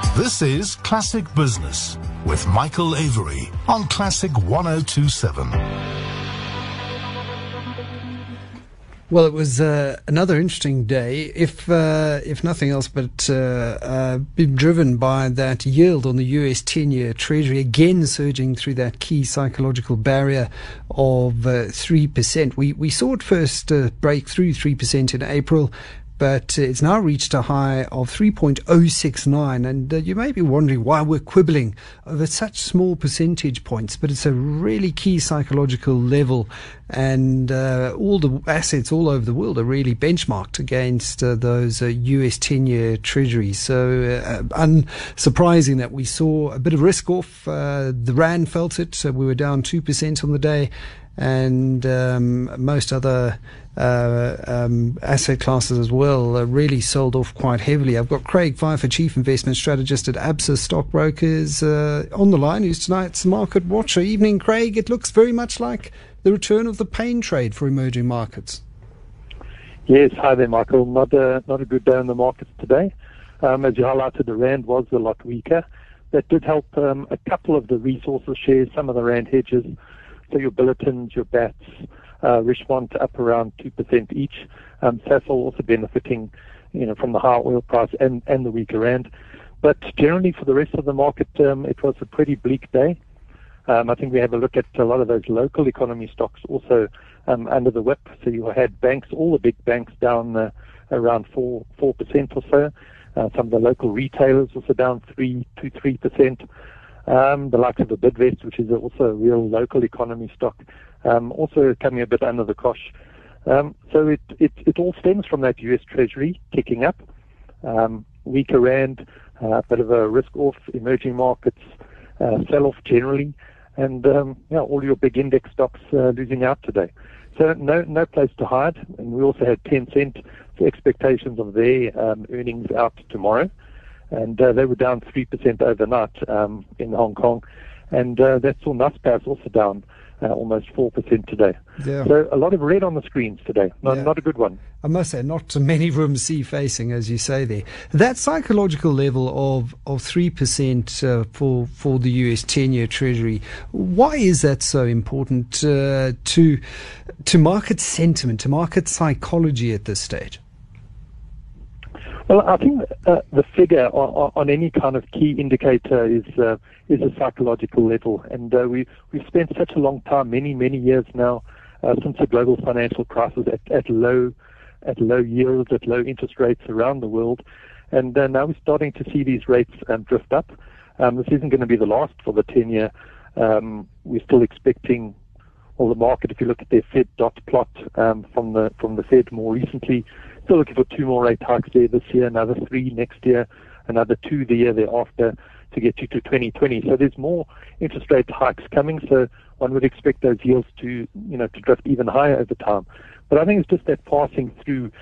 This is Classic Business with Michael Avery on Classic 102.7. Well, it was another interesting day, if nothing else, but been driven by that yield on the US 10-year Treasury, again surging through that key psychological barrier of 3%. We saw it first break through 3% in April, but it's now reached a high of 3.069, and you may be wondering why we're quibbling over such small percentage points, but it's a really key psychological level, and all the assets all over the world are really benchmarked against those US 10-year treasuries. So unsurprising that we saw a bit of risk off. The Rand felt it, so we were down 2% on the day, and most other asset classes as well really sold off quite heavily. I've got Craig Pfeiffer, Chief Investment Strategist at Absa Stockbrokers, on the line, who's tonight's market watcher. Evening, Craig. It looks very much like the return of the pain trade for emerging markets. Yes, hi there, Michael. Not a good day in the markets today. As you highlighted, the Rand was a lot weaker. That did help a couple of the resources shares, some of the Rand hedges, so your Billetins, your BATs, Richmond up around 2% each. Sasol also benefiting, from the high oil price and the weaker Rand. But generally for the rest of the market, it was a pretty bleak day. I think we have a look at a lot of those local economy stocks also under the whip. So you had banks, all the big banks down around 4% or so. Some of the local retailers also down 3%. The likes of the Bidvest, which is also a real local economy stock, also coming a bit under the cosh. So it all stems from that US Treasury kicking up, weaker Rand, a bit of a risk-off, emerging markets, sell-off generally, and all your big index stocks losing out today. So no place to hide. And we also had Tencent for expectations of their earnings out tomorrow. And they were down 3% overnight in Hong Kong. And that saw Naspers also down almost 4% today. Yeah. So a lot of red on the screens today. Not a good one. I must say, not many rooms sea-facing, as you say there. That psychological level of 3% for the US 10-year Treasury, why is that so important to market sentiment, to market psychology at this stage? Well, I think the figure on any kind of key indicator is a psychological level, and we've spent such a long time, many years now, since the global financial crisis, at low yields, at low interest rates around the world, and now we're starting to see these rates drift up. This isn't going to be the last for the 10-year. We're still expecting, the market, if you look at their Fed dot plot from the Fed more recently, still looking for 2 more rate hikes there this year, another 3 next year, another 2 the year thereafter to get you to 2020. So there's more interest rate hikes coming. So one would expect those yields to drift even higher over time. But I think it's just that passing through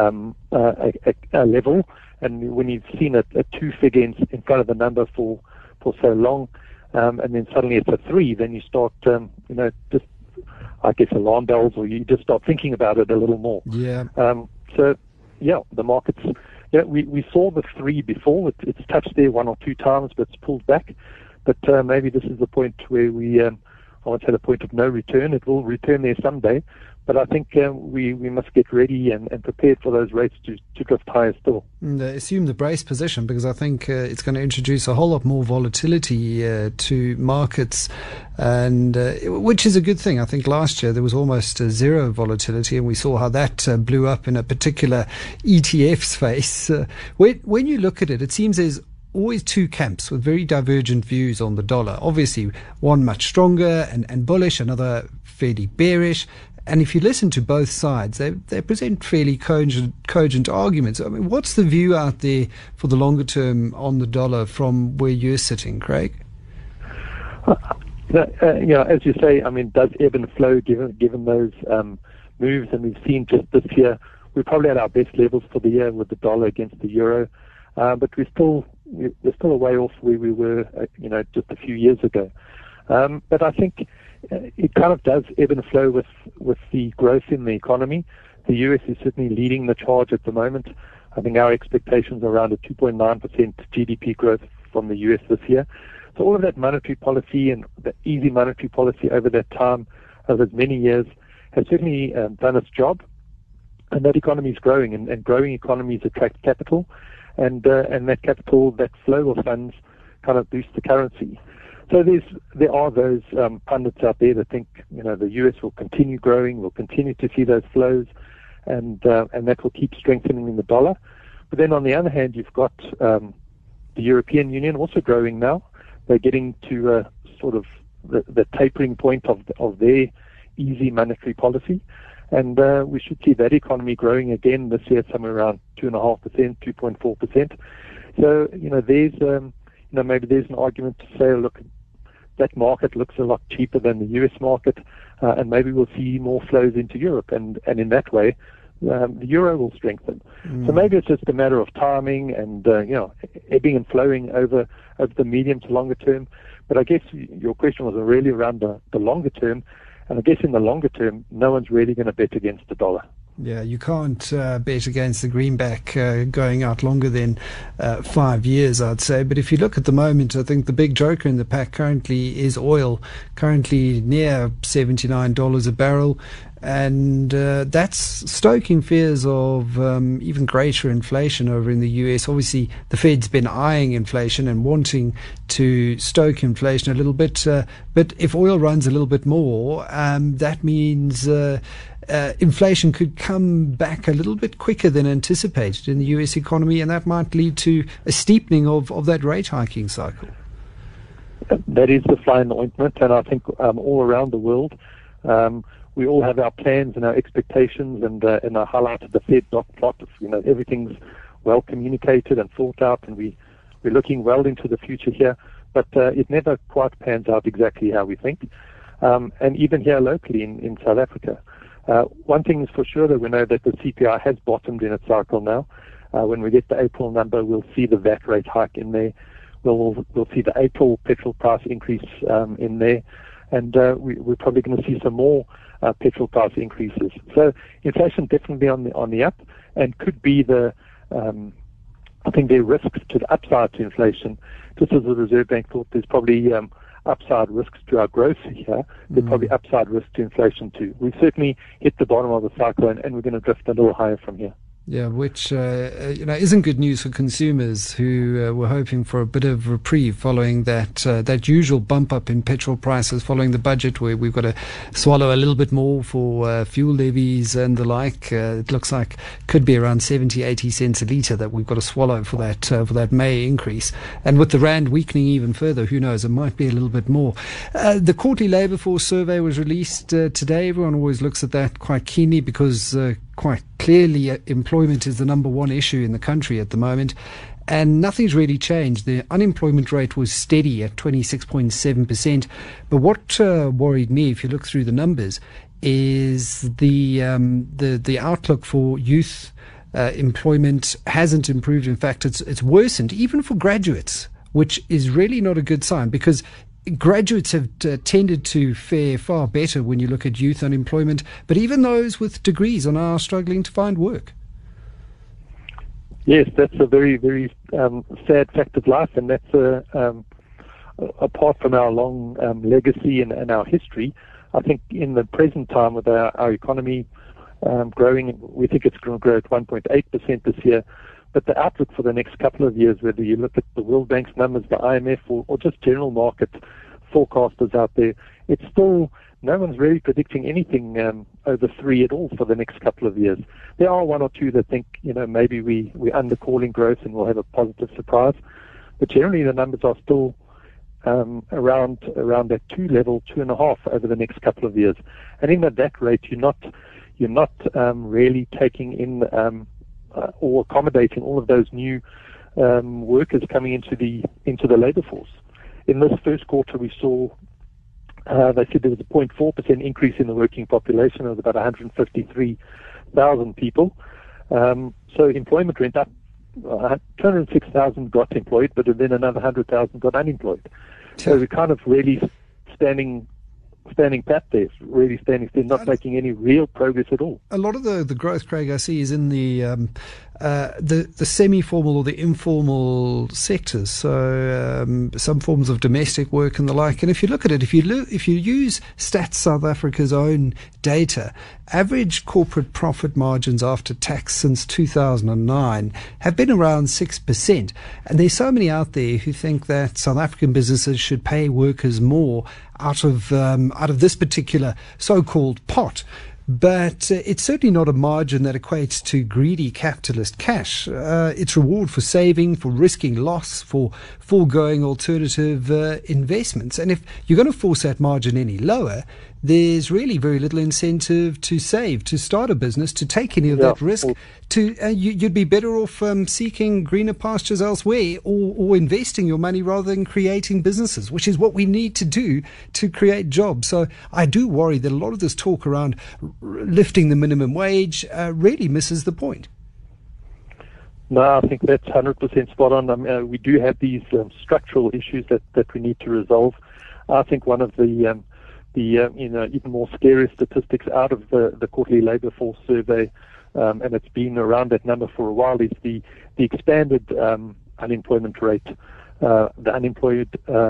a level, and when you've seen a 2 figure in front of the number for so long, and then suddenly it's a 3, then you start just, I guess, alarm bells, or you just start thinking about it a little more. Yeah. So, the markets, we saw the 3 before. It's touched there 1 or 2 times, but it's pulled back. But maybe this is the point where I won't say the point of no return. It will return there someday. But I think we must get ready and prepared for those rates to drift higher still. Assume the brace position, because I think it's going to introduce a whole lot more volatility to markets, and which is a good thing. I think last year there was almost zero volatility, and we saw how that blew up in a particular ETF space. When you look at it, it seems there's always 2 camps with very divergent views on the dollar. Obviously, one much stronger and bullish, another fairly bearish. And if you listen to both sides, they present fairly cogent arguments. I mean, what's the view out there for the longer term on the dollar from where you're sitting, Craig? As you say, I mean, does ebb and flow given those moves, and we've seen just this year, we're probably at our best levels for the year with the dollar against the euro, but we're still a way off where we were, just a few years ago. But I think it kind of does ebb and flow with the growth in the economy. The US is certainly leading the charge at the moment. I think our expectations are around a 2.9% GDP growth from the US this year. So all of that monetary policy and the easy monetary policy over that time, over many years, has certainly done its job. And that economy is growing, and growing economies attract capital, and that capital, that flow of funds, kind of boosts the currency. So there are those pundits out there that think, the US will continue growing, will continue to see those flows, and that will keep strengthening the dollar. But then on the other hand, you've got the European Union also growing now. They're getting to sort of the tapering point of their easy monetary policy. And we should see that economy growing again this year, somewhere around 2.5%, 2.4%. So, maybe there's an argument to say, look, that market looks a lot cheaper than the US market, and maybe we'll see more flows into Europe. And in that way, the euro will strengthen. So maybe it's just a matter of timing and, ebbing and flowing over the medium to longer term. But I guess your question was really around the longer term. And I guess in the longer term, no one's really going to bet against the dollar. Yeah, you can't bet against the greenback going out longer than 5 years, I'd say. But if you look at the moment, I think the big joker in the pack currently is oil, currently near $79 a barrel. And that's stoking fears of even greater inflation over in the US. Obviously, the Fed's been eyeing inflation and wanting to stoke inflation a little bit. But if oil runs a little bit more, that means inflation could come back a little bit quicker than anticipated in the US economy, and that might lead to a steepening of that rate hiking cycle. That is the fly in the ointment, and I think all around the world, we all have our plans and our expectations, and I highlighted the Fed dot plot. Everything's well communicated and thought out, and we're looking well into the future here. But it never quite pans out exactly how we think. And even here locally in South Africa, one thing is for sure that we know that the CPI has bottomed in its cycle now. When we get the April number, we'll see the VAT rate hike in there. We'll see the April petrol price increase in there, and we're probably going to see some more petrol price increases. So inflation definitely on the up, and could be I think there are risks to the upside to inflation. Just as the Reserve Bank thought there's probably upside risks to our growth here, there's probably upside risk to inflation too. We've certainly hit the bottom of the cycle, and we're going to drift a little higher from here. Yeah, which isn't good news for consumers who were hoping for a bit of reprieve following that usual bump up in petrol prices following the budget, where we've got to swallow a little bit more for fuel levies and the like. It looks like could be around 70-80 cents a litre that we've got to swallow for that May increase. And with the rand weakening even further, who knows? It might be a little bit more. The quarterly labour force survey was released today. Everyone always looks at that quite keenly because quite clearly employment is the number one issue in the country at the moment, and nothing's really changed. The unemployment rate was steady at 26.7%, but what worried me, if you look through the numbers, is the outlook for youth employment hasn't improved. In fact, it's worsened even for graduates, which is really not a good sign, because graduates have tended to fare far better when you look at youth unemployment, but even those with degrees are now struggling to find work. Yes, that's a very, very sad fact of life, and that's apart from our long legacy and our history. I think in the present time with our economy growing, we think it's going to grow at 1.8% this year. But the outlook for the next couple of years, whether you look at the World Bank's numbers, the IMF, or just general market forecasters out there, it's still, no one's really predicting anything over 3 at all for the next couple of years. There are one or two that think, maybe we're undercalling growth and we'll have a positive surprise. But generally the numbers are still around that 2 level, 2.5 over the next couple of years. And even at that rate, you're not really taking in or accommodating all of those new workers coming into the labour force. In this first quarter, we saw they said there was a 0.4% increase in the working population of about 153,000 people. So employment went up. 206,000 got employed, but then another 100,000 got unemployed. So we're kind of really standing standing pat there, really standing still, not making any real progress at all. A lot of the growth, Craig, I see is in the semi-formal or the informal sectors. So some forms of domestic work and the like. And if you look at it, if you use Stats South Africa's own data, average corporate profit margins after tax since 2009 have been around 6%. And there's so many out there who think that South African businesses should pay workers more out of this particular so-called pot. But it's certainly not a margin that equates to greedy capitalist cash. It's reward for saving, for risking loss, for foregoing alternative investments. And if you're going to force that margin any lower, there's really very little incentive to save, to start a business, to take any of that risk. You'd be better off seeking greener pastures elsewhere, or investing your money rather than creating businesses, which is what we need to do to create jobs. So I do worry that a lot of this talk around lifting the minimum wage really misses the point. No, I think that's 100% spot on. We do have these structural issues that we need to resolve. I think one of the even more scary statistics out of the quarterly labour force survey, and it's been around that number for a while, is the expanded unemployment rate, the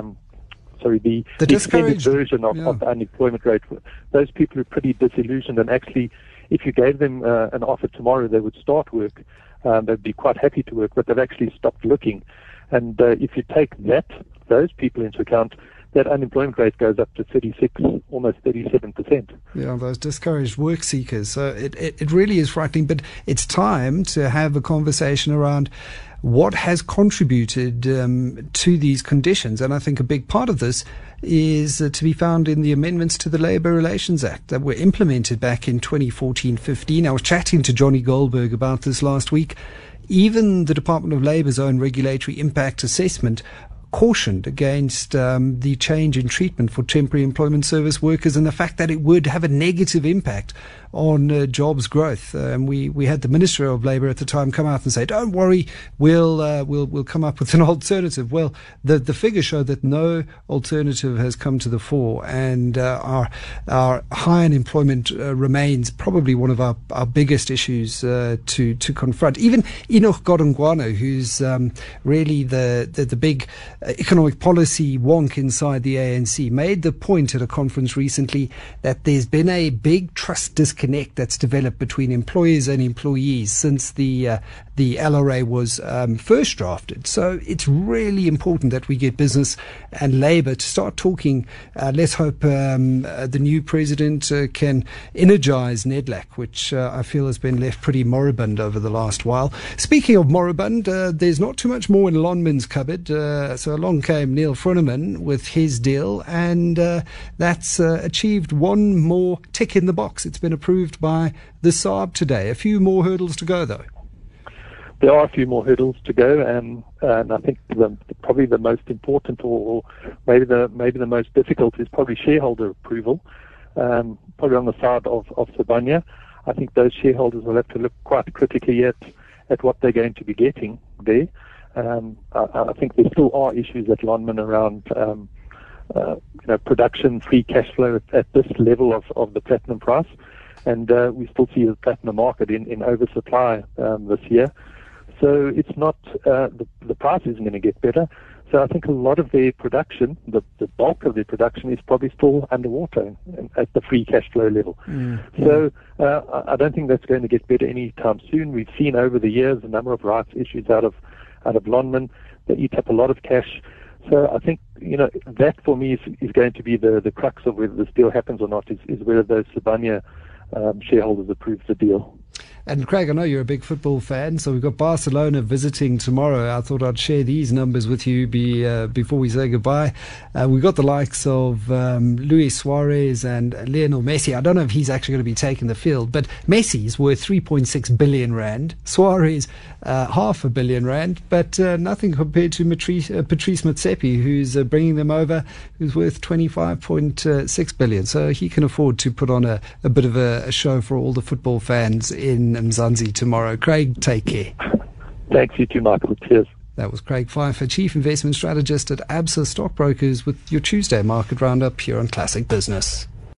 extended version of the unemployment rate. Those people are pretty disillusioned, and actually, if you gave them an offer tomorrow, they would start work. They'd be quite happy to work, but they've actually stopped looking. And if you take those people into account, that unemployment rate goes up to 36, almost 37%. Yeah, those discouraged work seekers. So it really is frightening, but it's time to have a conversation around what has contributed to these conditions. And I think a big part of this is to be found in the amendments to the Labour Relations Act that were implemented back in 2014-15. I was chatting to Johnny Goldberg about this last week. Even the Department of Labour's own regulatory impact assessment cautioned against the change in treatment for temporary employment service workers and the fact that it would have a negative impact on jobs growth. We had the Minister of Labour at the time come out and say, "Don't worry, we'll come up with an alternative." Well, the figures show that no alternative has come to the fore, and our high unemployment remains probably one of our biggest issues to confront. Even Enoch Godongwana, who's really the big economic policy wonk inside the ANC, made the point at a conference recently that there's been a big trust disconnect that's developed between employers and employees since the LRA was first drafted. So it's really important that we get business and labour to start talking. Let's hope the new president can energise NEDLAC, which I feel has been left pretty moribund over the last while. Speaking of moribund, there's not too much more in Lonmin's cupboard. So along came Neil Froneman with his deal, and that's achieved one more tick in the box. It's been approved by the SARB today. A few more hurdles to go, though. There are a few more hurdles to go, and I think probably the most important, or maybe the most difficult, is probably shareholder approval. Probably on the side of Sibanye. I think those shareholders will have to look quite critically at what they're going to be getting there. I think there still are issues at Lonmin around production, free cash flow at this level of the platinum price, and we still see the platinum market in oversupply this year. So it's not the price isn't going to get better. So I think a lot of their production, the bulk of their production, is probably still underwater at the free cash flow level. Mm-hmm. So I don't think that's going to get better anytime soon. We've seen over the years a number of rights issues out of Lonmin that eat up a lot of cash. So I think that for me is going to be the crux of whether this deal happens or not, is whether those Sibanye shareholders approve the deal. And Craig, I know you're a big football fan, so we've got Barcelona visiting tomorrow. I thought I'd share these numbers with you before we say goodbye. We've got the likes of Luis Suarez and Lionel Messi. I don't know if he's actually going to be taking the field, but Messi's worth 3.6 billion rand. Suarez, R500 million, but nothing compared to Patrice Motsepe, who's bringing them over, who's worth 25.6 billion. So he can afford to put on a bit of a show for all the football fans in Mzansi tomorrow. Craig, take care. Thanks, you too, Michael. Cheers. That was Craig Pfeiffer, Chief Investment Strategist at Absa Stockbrokers, with your Tuesday market roundup here on Classic Business.